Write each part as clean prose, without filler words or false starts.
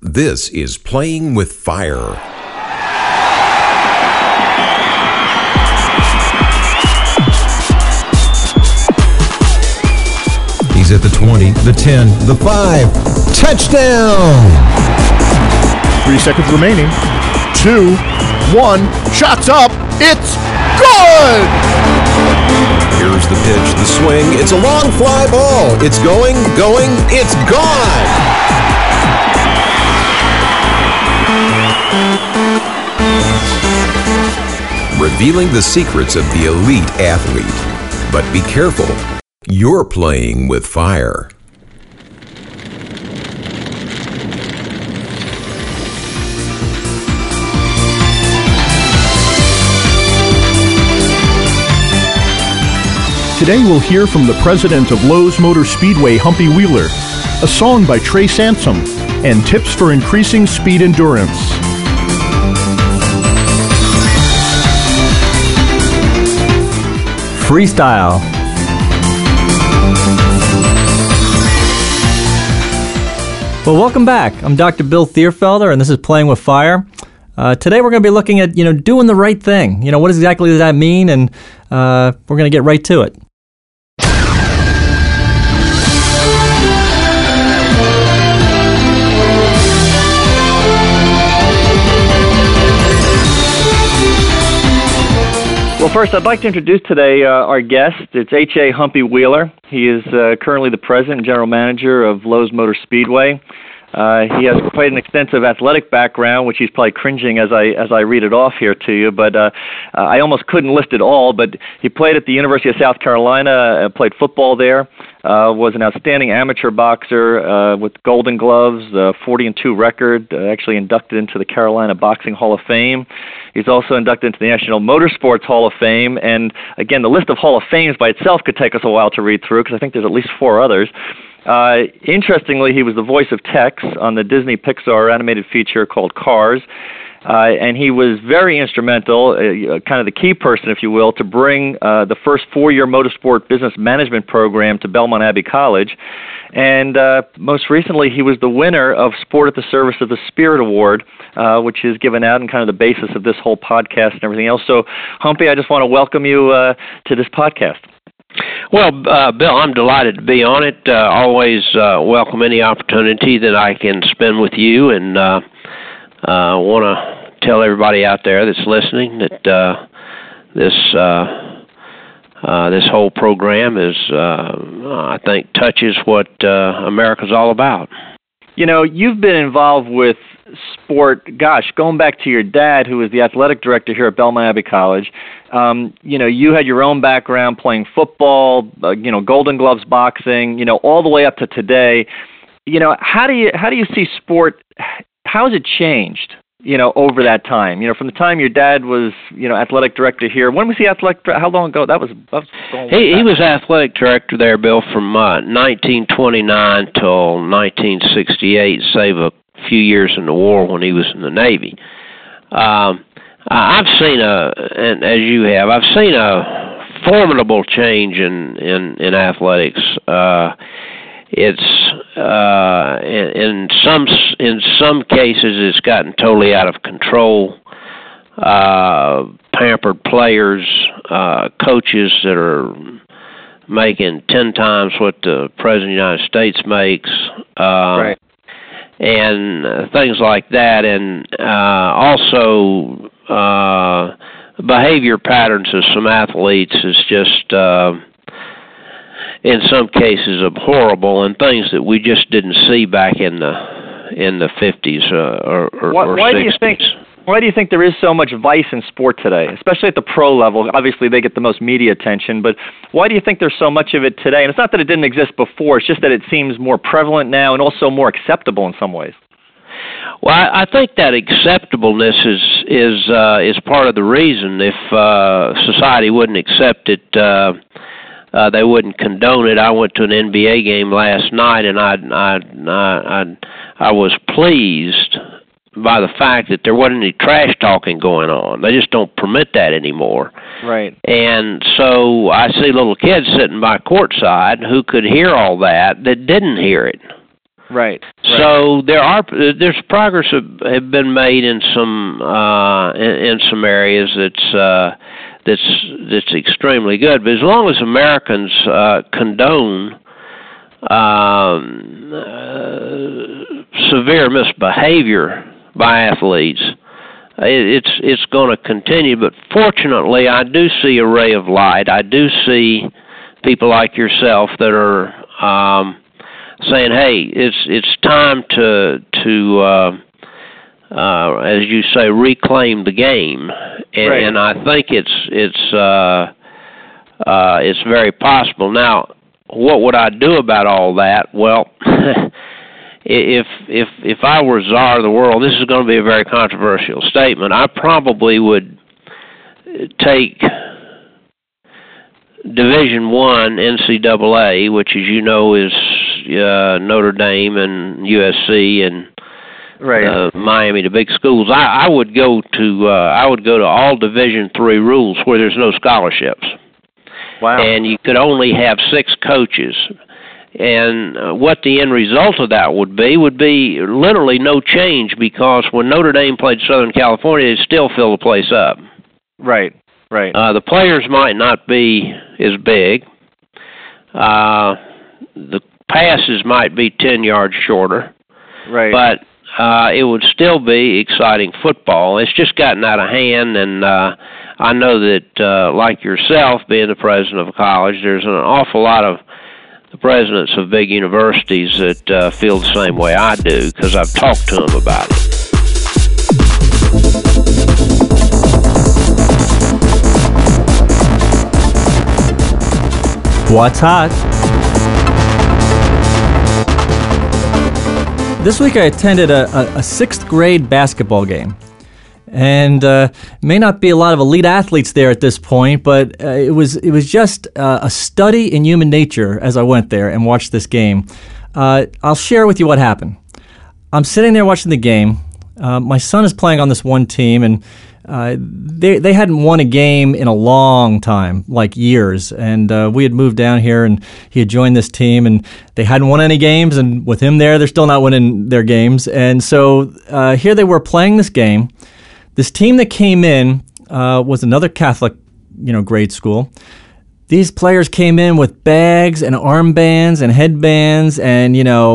This is Playing with Fire. He's at the 20, the 10, the 5. Touchdown! 3 seconds remaining. 2, 1. Shots up. It's good! Here's the pitch, the swing. It's a long fly ball. It's going, it's gone! Revealing the secrets of the elite athlete. But be careful, you're playing with fire. Today we'll hear from the president of Lowe's Motor Speedway, Humpy Wheeler, a song by Trey Sansom, and tips for increasing speed endurance. Freestyle. Well, welcome back. I'm Dr. Bill Thierfelder, and this is Playing with Fire. Today we're going to be looking at, doing the right thing. What exactly does that mean? And we're going to get right to it. Well, first, I'd like to introduce today our guest. It's H.A. Humpy Wheeler. He is currently the president and general manager of Lowe's Motor Speedway. He has quite an extensive athletic background, which he's probably cringing as I read it off here to you, but I almost couldn't list it all. But he played at the University of South Carolina, played football there, was an outstanding amateur boxer with Golden Gloves, 40-2 record, actually inducted into the Carolina Boxing Hall of Fame. He's also inducted into the National Motorsports Hall of Fame, and again, the list of Hall of Fames by itself could take us a while to read through, because I think there's at least 4 others. Interestingly, he was the voice of Tex on the Disney Pixar animated feature called Cars, and he was very instrumental, kind of the key person, if you will, to bring the first 4-year motorsport business management program to Belmont Abbey College. And most recently, he was the winner of Sport at the Service of the Spirit Award, which is given out and kind of the basis of this whole podcast and everything else. So, Humpy, I just want to welcome you to this podcast. Well, Bill, I'm delighted to be on it. Always welcome any opportunity that I can spend with you, and want to tell everybody out there that's listening that this whole program is, I think, touches what America's all about. You've been involved with sport, going back to your dad, who was the athletic director here at Belmont Abbey College. You had your own background playing football, Golden Gloves boxing, all the way up to today. How do you see sport? How has it changed? Over that time. From the time your dad was, athletic director here. When was he athletic? How long ago? That was he was athletic director there, Bill, from 1929 till 1968. Save a few years in the war when he was in the Navy. I've seen and as you have, I've seen a formidable change in athletics. It's in some cases it's gotten totally out of control. Pampered players, coaches that are making 10 times what the President of the United States makes. Right. And things like that, and also behavior patterns of some athletes is just, in some cases, abhorrible, and things that we just didn't see back in the 50s or 60s. Why do you think there is so much vice in sport today, especially at the pro level? Obviously, they get the most media attention, but why do you think there's so much of it today? And it's not that it didn't exist before; it's just that it seems more prevalent now and also more acceptable in some ways. Well, I think that acceptableness is part of the reason. If society wouldn't accept it, they wouldn't condone it. I went to an NBA game last night, and I was pleased by the fact that there wasn't any trash talking going on. They just don't permit that anymore. Right. And so I see little kids sitting by courtside who could hear all that didn't hear it. Right. So there's progress have been made in some areas that's extremely good. But as long as Americans condone severe misbehavior by athletes, it's going to continue. But fortunately, I do see a ray of light. I do see people like yourself that are saying, "Hey, it's time to as you say, reclaim the game," and I think it's very possible. Now, what would I do about all that? Well, if I were czar of the world, this is going to be a very controversial statement. I probably would take Division I NCAA, which, as you know, is Notre Dame and USC and Miami, the big schools. I would go to all Division III rules where there's no scholarships. Wow. And you could only have 6 coaches. And what the end result of that would be literally no change, because when Notre Dame played Southern California, it still filled the place up. Right. The players might not be as big. The passes might be 10 yards shorter. Right. But it would still be exciting football. It's just gotten out of hand, and I know that, like yourself, being the president of a college, there's an awful lot of the presidents of big universities that feel the same way I do, because I've talked to them about it. What's hot? This week I attended a 6th grade basketball game. And may not be a lot of elite athletes there at this point, but it was just a study in human nature as I went there and watched this game. I'll share with you what happened. I'm sitting there watching the game. My son is playing on this one team, and they hadn't won a game in a long time, like years. And we had moved down here, and he had joined this team, and they hadn't won any games. And with him there, they're still not winning their games. And so here they were playing this game. This team that came in was another Catholic, grade school. These players came in with bags and armbands and headbands, and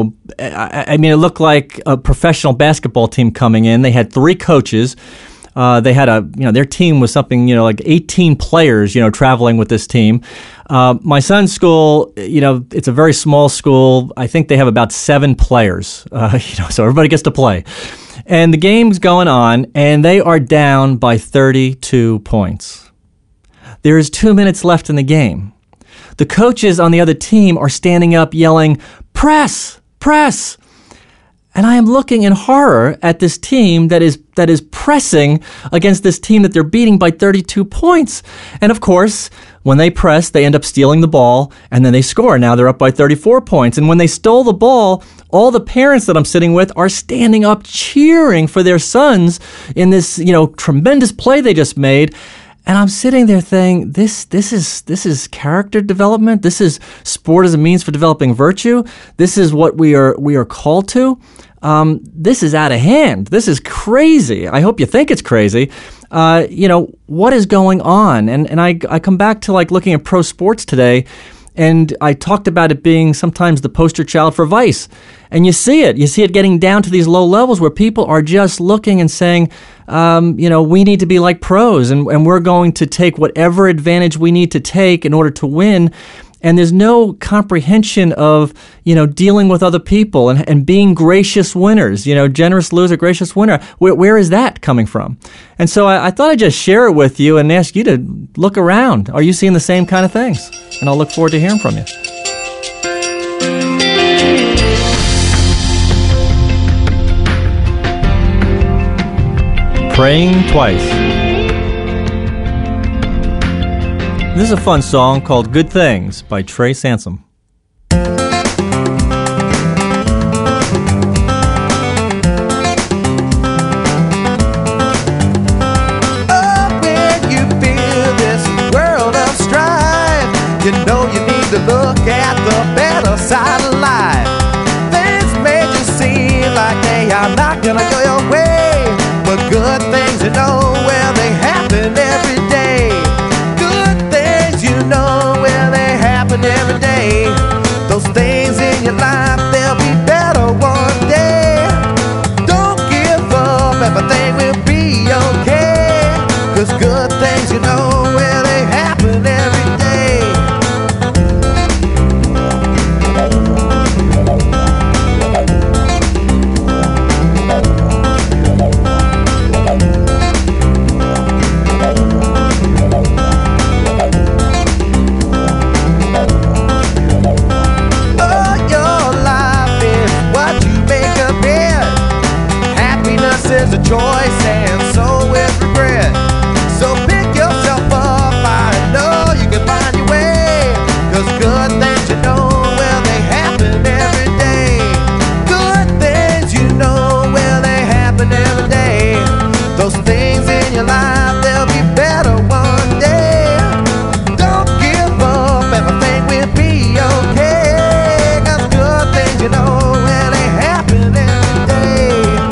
I mean, it looked like a professional basketball team coming in. They had 3 coaches. They had their team was something, like 18 players, traveling with this team. My son's school, it's a very small school. I think they have about 7 players, so everybody gets to play. And the game's going on, and they are down by 32 points. There is 2 minutes left in the game. The coaches on the other team are standing up yelling, "Press! Press!" And I am looking in horror at this team that is pressing against this team that they're beating by 32 points. And of course, when they press, they end up stealing the ball, and then they score. Now they're up by 34 points. And when they stole the ball, all the parents that I'm sitting with are standing up cheering for their sons in this, tremendous play they just made. And I'm sitting there thinking, this is character development. This is sport as a means for developing virtue. This is what we are called to. This is out of hand. This is crazy. I hope you think it's crazy. What is going on? And I come back to looking at pro sports today, and I talked about it being sometimes the poster child for vice. And you see it. You see it getting down to these low levels where people are just looking and saying, we need to be like pros, and we're going to take whatever advantage we need to take in order to win. And there's no comprehension of, dealing with other people and being gracious winners, generous loser, gracious winner. Where is that coming from? And so I thought I'd just share it with you and ask you to look around. Are you seeing the same kind of things? And I'll look forward to hearing from you. Praying Twice. This is a fun song called Good Things by Trey Sansom. You know you need to look at the better side of life. Things may are not gonna go your way. But good things, you know, well, they happen every day. Good things, you know, well, they happen every day. Those things in your life, they'll be better one day. Don't give up, everything will be okay. 'Cause good things, you know, well, they happen every day. Oh, your life is what you make of it. Happiness is a choice and so is regret. So pick yourself up, I know you can find your way. 'Cause good things, you know, well, they happen every day. Good things, you know, well, they happen every day. Those things in your life, they'll be better one day. Don't give up, everything will be okay. 'Cause good things, you know, well, they happen every day.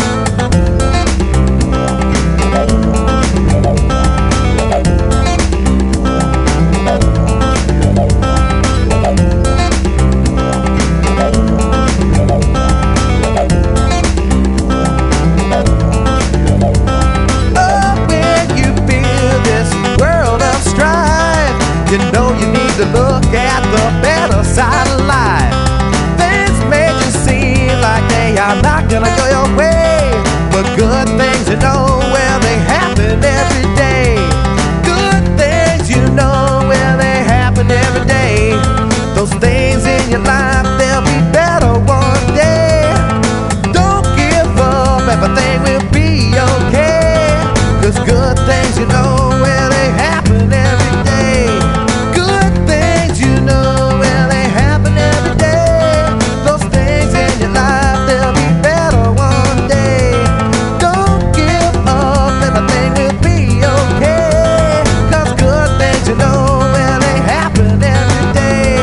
Oh, when you feel this world of strife, you know you need to look at the better side of life. Things may just seem like they are not gonna go your way, but good things, you know, well, they happen every day. Good things, you know, well, they happen every day. Those things in your life, they'll be better one day. Don't give up, everything will be okay. 'Cause good things, you know, well, they happen every day. Good things, you know, well, they happen every day. Those things in your life, they'll be better one day. Don't give up, everything will be okay. 'Cause good things, you know, well, they happen every day.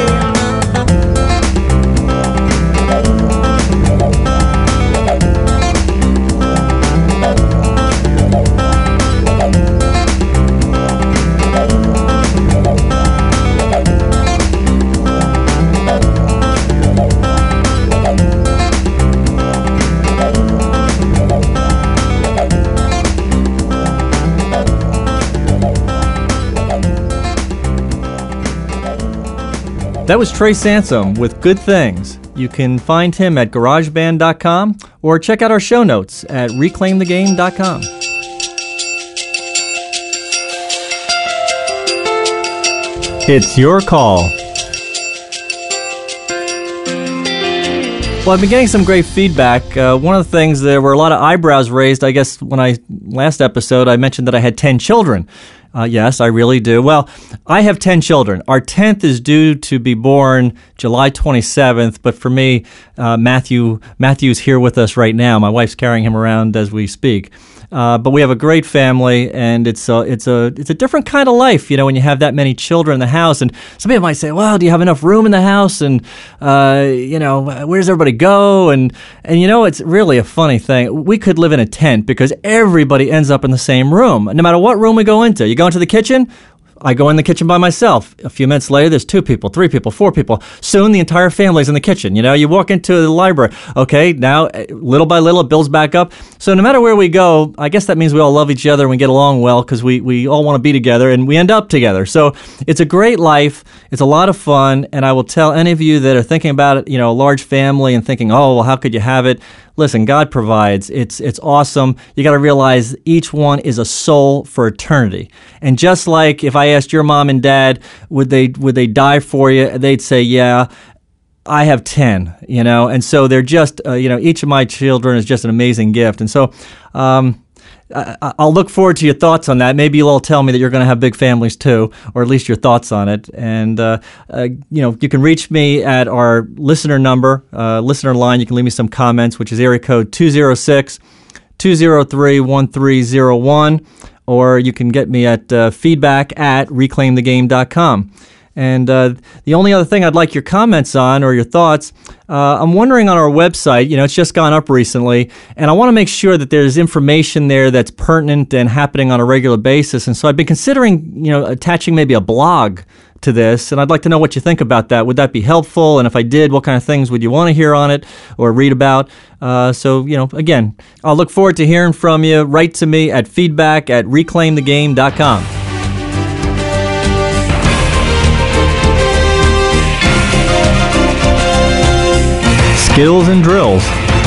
That was Trey Sansom with Good Things. You can find him at garageband.com or check out our show notes at reclaimthegame.com. It's your call. Well, I've been getting some great feedback. One of the things, there were a lot of eyebrows raised, I guess, when last episode I mentioned that I had 10 children. Yes, I really do. Well, I have 10 children. Our 10th is due to be born July 27th, but for me, Matthew's here with us right now. My wife's carrying him around as we speak. But we have a great family, and it's a different kind of life, you know, when you have that many children in the house. And some people might say, well, do you have enough room in the house? And, you know, where does everybody go? And you know, it's really a funny thing. We could live in a tent because everybody ends up in the same room, no matter what room we go into. You go into the kitchen, I go in the kitchen by myself. A few minutes later, there's 2 people, 3 people, 4 people. Soon the entire family's in the kitchen. You know, you walk into the library. Okay, now little by little it builds back up. So no matter where we go, I guess that means we all love each other and we get along well because we all want to be together and we end up together. So it's a great life. It's a lot of fun. And I will tell any of you that are thinking about it, you know, a large family and thinking, oh, well, how could you have it? Listen, God provides. It's awesome. You got to realize each one is a soul for eternity. And just like if I asked your mom and dad, would they die for you? They'd say, yeah. I have 10, you know, and so they're just, you know, each of my children is just an amazing gift. And so I'll look forward to your thoughts on that. Maybe you'll all tell me that you're going to have big families too, or at least your thoughts on it. And, you know, you can reach me at our listener number, listener line. You can leave me some comments, which is area code 206-203-1301, or you can get me at feedback@reclaimthegame.com. And the only other thing I'd like your comments on or your thoughts, I'm wondering on our website, it's just gone up recently, and I want to make sure that there's information there that's pertinent and happening on a regular basis. And so I've been considering, attaching maybe a blog to this, and I'd like to know what you think about that. Would that be helpful? And if I did, what kind of things would you want to hear on it or read about? So, again, I'll look forward to hearing from you. Write to me at feedback@reclaimthegame.com. Skills and drills.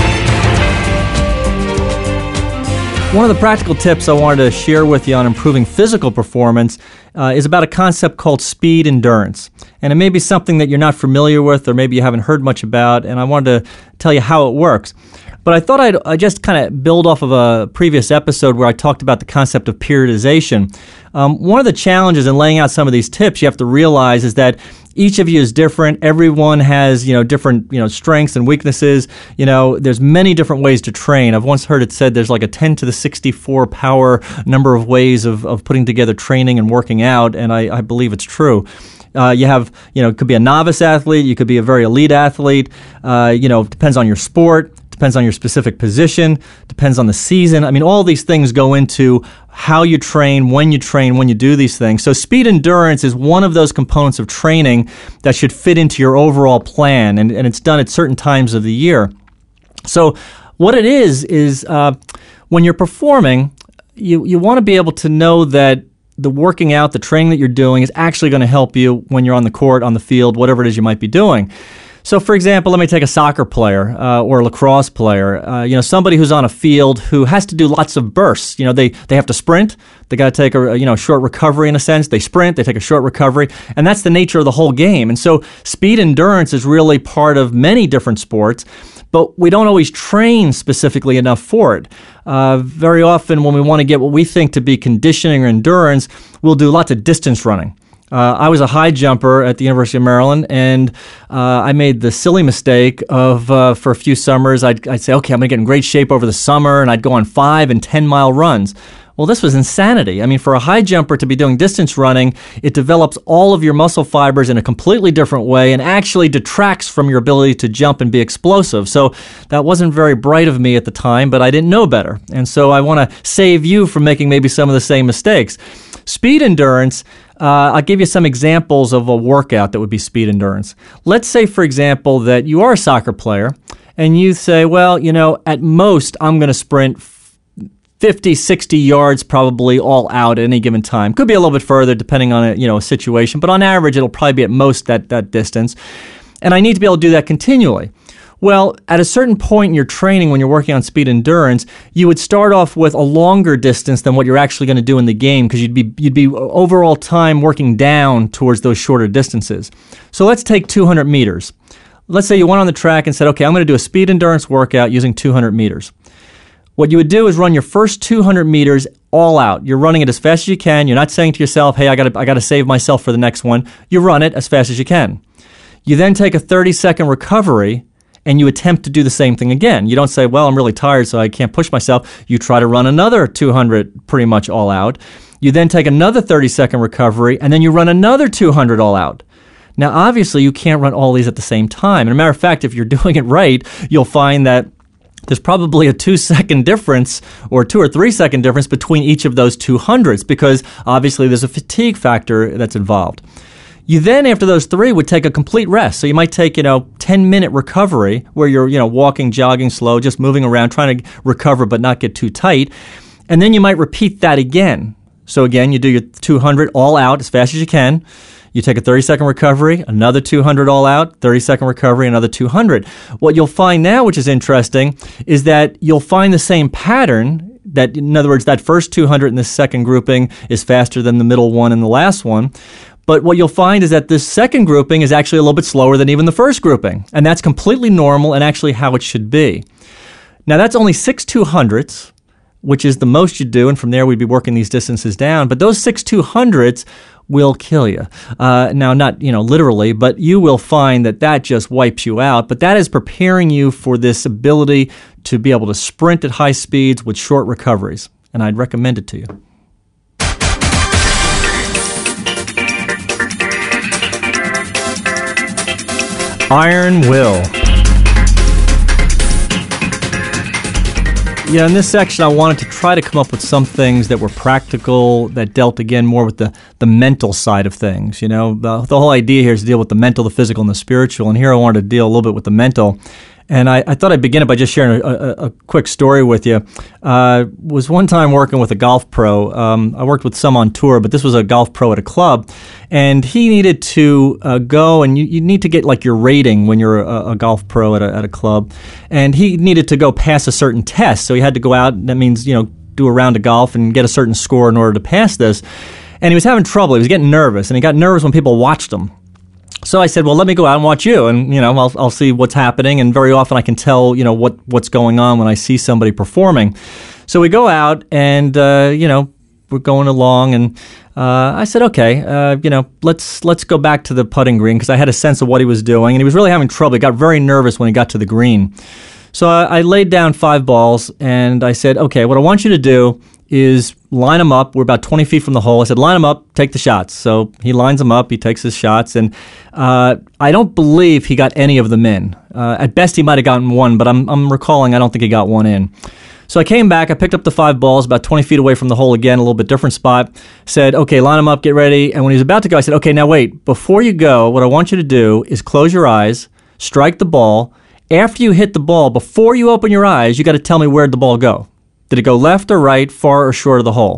One of the practical tips I wanted to share with you on improving physical performance is about a concept called speed endurance. And it may be something that you're not familiar with or maybe you haven't heard much about, and I wanted to tell you how it works. But I thought I'd just kind of build off of a previous episode where I talked about the concept of periodization. One of the challenges in laying out some of these tips you have to realize is that each of you is different. Everyone has, different, strengths and weaknesses. There's many different ways to train. I've once heard it said there's like a 10 to the 64 power number of ways of putting together training and working out, and I believe it's true. You have, it could be a novice athlete. You could be a very elite athlete. Depends on your sport. Depends on your specific position, depends on the season. I mean, all these things go into how you train, when you do these things. So speed endurance is one of those components of training that should fit into your overall plan, and it's done at certain times of the year. So what it is when you're performing, you want to be able to know that the working out, the training that you're doing is actually going to help you when you're on the court, on the field, whatever it is you might be doing. So, for example, let me take a soccer player or a lacrosse player. Somebody who's on a field who has to do lots of bursts. They have to sprint. They got to take a short recovery in a sense. They sprint. They take a short recovery, and that's the nature of the whole game. And so, speed endurance is really part of many different sports, but we don't always train specifically enough for it. Very often, when we want to get what we think to be conditioning or endurance, we'll do lots of distance running. I was a high jumper at the University of Maryland, and I made the silly mistake of, for a few summers, I'd say, okay, I'm going to get in great shape over the summer, and I'd go on 5 and 10 mile runs. Well, this was insanity. I mean, for a high jumper to be doing distance running, it develops all of your muscle fibers in a completely different way and actually detracts from your ability to jump and be explosive. So that wasn't very bright of me at the time, but I didn't know better. And so I want to save you from making maybe some of the same mistakes. Speed endurance, I'll give you some examples of a workout that would be speed endurance. Let's say, for example, that you are a soccer player and you say, well, at most I'm going to sprint 50, 60 yards probably all out at any given time. Could be a little bit further depending on a situation, but on average it'll probably be at most that distance. And I need to be able to do that continually. Well, at a certain point in your training, when you're working on speed endurance, you would start off with a longer distance than what you're actually going to do in the game because you'd be overall time working down towards those shorter distances. So let's take 200 meters. Let's say you went on the track and said, okay, I'm going to do a speed endurance workout using 200 meters. What you would do is run your first 200 meters all out. You're running it as fast as you can. You're not saying to yourself, hey, I got to save myself for the next one. You run it as fast as you can. You then take a 30-second recovery and you attempt to do the same thing again. You don't say, well, I'm really tired, so I can't push myself. You try to run another 200 pretty much all out. You then take another 30-second recovery, and then you run another 200 all out. Now, obviously, you can't run all these at the same time. And a matter of fact, if you're doing it right, you'll find that there's probably a 2-second difference or 2 or 3 second difference between each of those 200s because obviously there's a fatigue factor that's involved. You then, after those 3, would take a complete rest. So you might take, 10-minute recovery where you're, walking, jogging slow, just moving around, trying to recover but not get too tight. And then you might repeat that again. So again, you do your 200 all out as fast as you can. You take a 30-second recovery, another 200 all out, 30-second recovery, another 200. What you'll find now, which is interesting, is that you'll find the same pattern. That, in other words, that first 200 in this second grouping is faster than the middle one and the last one. But what you'll find is that this second grouping is actually a little bit slower than even the first grouping. And that's completely normal and actually how it should be. Now, that's only 6 200s, which is the most you do. And from there, we'd be working these distances down. But those 6 200s will kill you. Now, not, literally, but you will find that just wipes you out. But that is preparing you for this ability to be able to sprint at high speeds with short recoveries. And I'd recommend it to you. Iron Will. Yeah, in this section, I wanted to try to come up with some things that were practical, that dealt, again, more with the mental side of things. You know, the whole idea here is to deal with the mental, the physical, and the spiritual. And here I wanted to deal a little bit with the mental. And I thought I'd begin it by just sharing a quick story with you. Was one time working with a golf pro. I worked with some on tour, but this was a golf pro at a club. And he needed to go, and you need to get like your rating when you're a golf pro at a club. And he needed to go pass a certain test. So he had to go out, and that means, you know, do a round of golf and get a certain score in order to pass this. And he was having trouble. He was getting nervous, and he got nervous when people watched him. So I said, well, let me go out and watch you, and, you know, I'll see what's happening. And very often I can tell, you know, what's going on when I see somebody performing. So we go out, and, you know, we're going along, and I said, okay, you know, let's go back to the putting green, because I had a sense of what he was doing, and he was really having trouble. He got very nervous when he got to the green. So I laid down 5 balls, and I said, okay, what I want you to do is line them up. We're about 20 feet from the hole. I said, line them up, take the shots. So he lines them up, he takes his shots, and I don't believe he got any of them in. At best, he might have gotten one, but I'm recalling I don't think he got one in. So I came back, I picked up the 5 balls about 20 feet away from the hole again, a little bit different spot, said, okay, line them up, get ready. And when he was about to go, I said, okay, now wait, before you go, what I want you to do is close your eyes, strike the ball. After you hit the ball, before you open your eyes, you got to tell me where'd the ball go. Did it go left or right, far or short of the hole?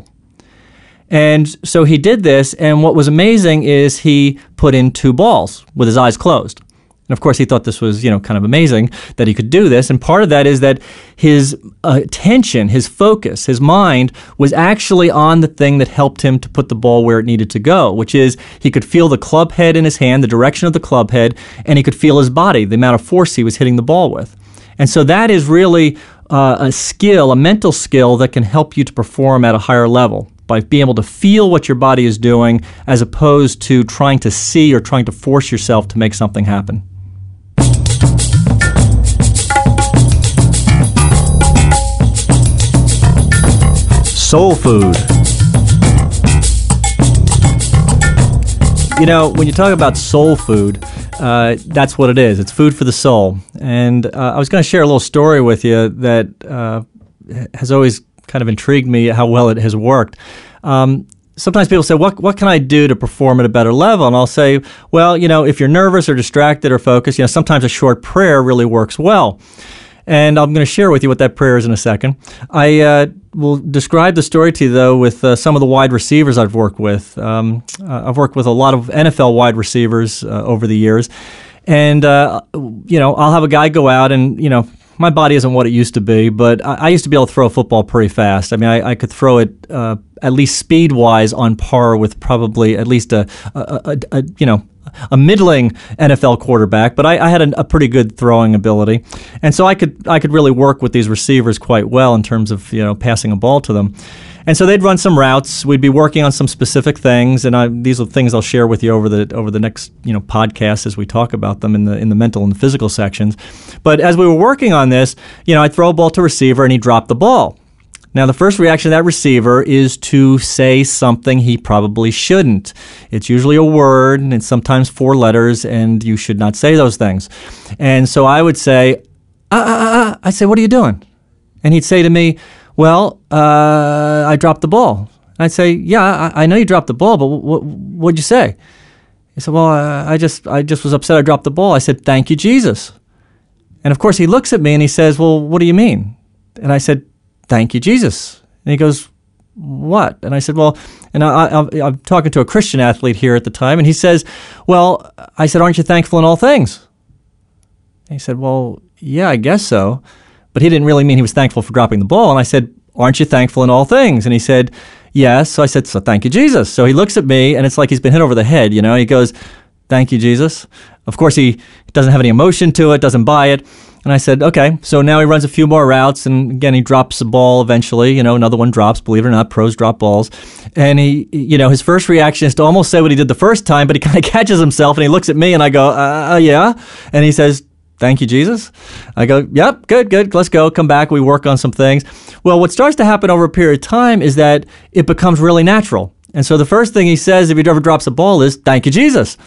And so he did this, and what was amazing is he put in 2 balls with his eyes closed. And of course, he thought this was, you know, kind of amazing that he could do this. And part of that is that his attention, his focus, his mind was actually on the thing that helped him to put the ball where it needed to go, which is he could feel the club head in his hand, the direction of the club head, and he could feel his body, the amount of force he was hitting the ball with. And so that is really a skill, a mental skill that can help you to perform at a higher level by being able to feel what your body is doing as opposed to trying to see or trying to force yourself to make something happen. Soul food. You know, when you talk about soul food, that's what it is. It's food for the soul. And I was going to share a little story with you that has always kind of intrigued me how well it has worked. Sometimes people say, what can I do to perform at a better level? And I'll say, well, you know, if you're nervous or distracted or focused, you know, sometimes a short prayer really works well. And I'm going to share with you what that prayer is in a second. I will describe the story to you, though, with some of the wide receivers I've worked with. I've worked with a lot of NFL wide receivers over the years. And, you know, I'll have a guy go out and, you know, my body isn't what it used to be, but I used to be able to throw a football pretty fast. I mean, I could throw it at least speed-wise on par with probably at least a a middling NFL quarterback, but I had a pretty good throwing ability, and so I could really work with these receivers quite well in terms of, you know, passing a ball to them. And so they'd run some routes. We'd be working on some specific things, and these are things I'll share with you over the next, you know, podcast as we talk about them in the mental and the physical sections. But as we were working on this, you know, I'd throw a ball to a receiver and he'd drop the ball. Now, the first reaction of that receiver is to say something he probably shouldn't. It's usually a word, and it's sometimes 4 letters, and you should not say those things. And so I would say, I'd say, what are you doing? And he'd say to me, well, I dropped the ball. And I'd say, yeah, I know you dropped the ball, but what'd you say? He said, well, I just was upset I dropped the ball. I said, thank you, Jesus. And of course, he looks at me and he says, well, what do you mean? And I said, thank you, Jesus. And he goes, what? And I said, well, and I'm talking to a Christian athlete here at the time, and he says, well, I said, aren't you thankful in all things? And he said, well, yeah, I guess so. But he didn't really mean he was thankful for dropping the ball. And I said, aren't you thankful in all things? And he said, yes. So I said, so thank you, Jesus. So he looks at me, and it's like he's been hit over the head, you know. He goes, thank you, Jesus. Of course, he doesn't have any emotion to it, doesn't buy it. And I said, okay. So now he runs a few more routes, and again, he drops the ball eventually. You know, another one drops. Believe it or not, pros drop balls. And he, you know, his first reaction is to almost say what he did the first time, but he kind of catches himself, and he looks at me, and I go, yeah. And he says, thank you, Jesus. I go, yep, good. Let's go. Come back. We work on some things. Well, what starts to happen over a period of time is that it becomes really natural. And so the first thing he says if he ever drops a ball is, thank you, Jesus.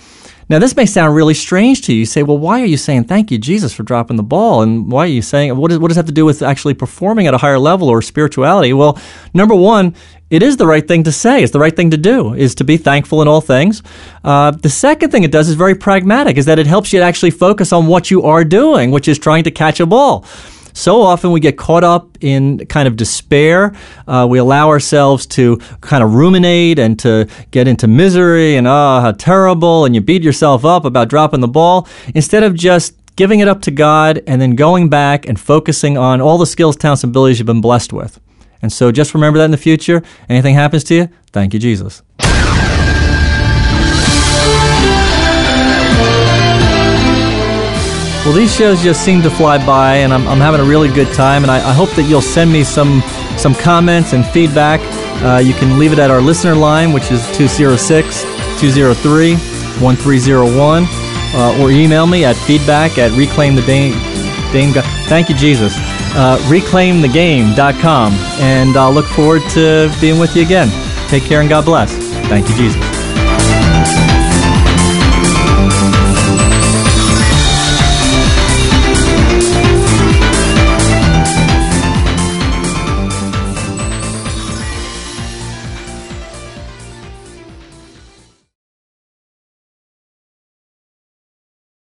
Now, this may sound really strange to you. You say, well, why are you saying thank you, Jesus, for dropping the ball? And why are you saying, what does it have to do with actually performing at a higher level or spirituality? Well, number one, it is the right thing to say. It's the right thing to do, is to be thankful in all things. The second thing it does is very pragmatic, is that it helps you to actually focus on what you are doing, which is trying to catch a ball. So often we get caught up in kind of despair. We allow ourselves to kind of ruminate and to get into misery and, how terrible, and you beat yourself up about dropping the ball, instead of just giving it up to God and then going back and focusing on all the skills, talents, and abilities you've been blessed with. And so just remember that in the future. Anything happens to you, thank you, Jesus. Well, these shows just seem to fly by, and I'm having a really good time, and I hope that you'll send me some comments and feedback. You can leave it at our listener line, which is 206-203-1301, or email me at feedback@reclaimthedame. Thank you, Jesus. reclaimthegame.com, and I'll look forward to being with you again. Take care and God bless. Thank you, Jesus.